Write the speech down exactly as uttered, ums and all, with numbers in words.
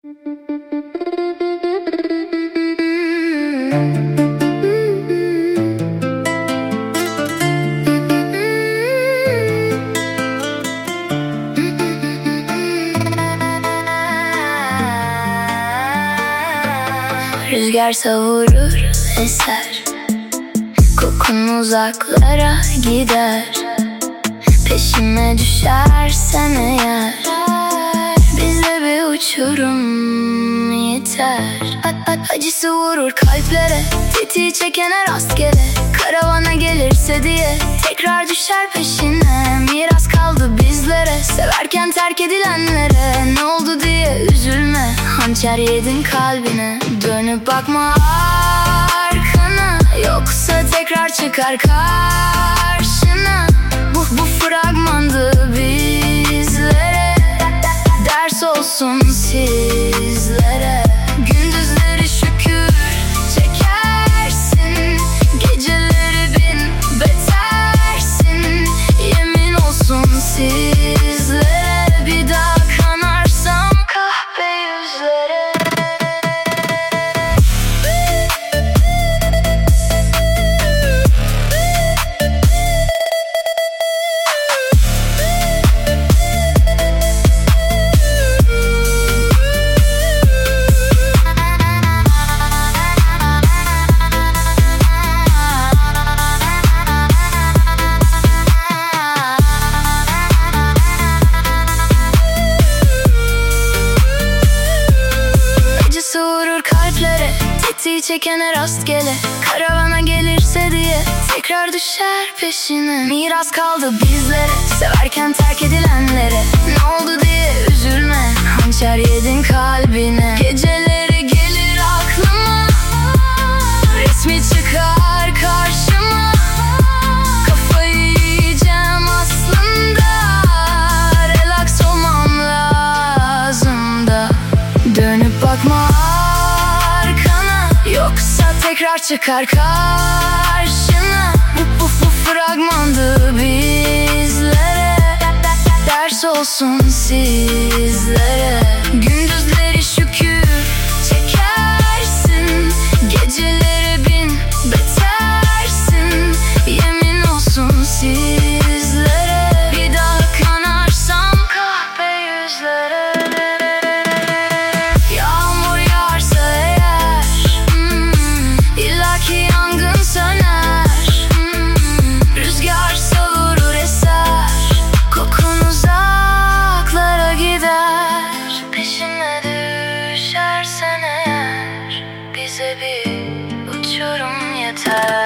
Rüzgar savurur, eser, kokun uzaklara gider. Peşime düşersen eğer, bize bir uçurum yeter. Acısı vurur kalplere, tetiği çekene rastgele. Karavana gelirse diye tekrar düşer peşine. Miras kaldı bizlere, severken terk edilenlere. Ne oldu diye üzülme, hançer yedin kalbine. Dönüp bakma arkana, yoksa tekrar çıkar karşına. Bu, bu fragmandı bizlere, ders olsun sizlere. Gündüzleri şükür çekersin, geceleri bin betersin. Yemin olsun sizlere, bir daha kanarsam kahpe yüzlere. Tetiği çekene rastgele, karavana gelirse diye tekrar düşer peşine. Miras kaldı bizlere, severken terk edilenlere. Ne oldu diye üzülme, hançer yedin kalbine. Geceleri gelir aklıma, resmi çıkar karşıma. Kafayı yiyeceğim aslında, relax olmam lazım da. Dönüp bakma, yoksa tekrar çıkar karşına. Bu, bu, bu fragmandı bizlere, ders olsun sizlere. Gündüzleri şükür çekersin, geceleri bin betersin. Yemin olsun sizlere, bir daha kanarsam kahpe yüzlere. Yangın söner, hmm, rüzgar savurur eser, kokun uzaklara gider. Peşine düşersen eğer, bize bir uçurum yeter.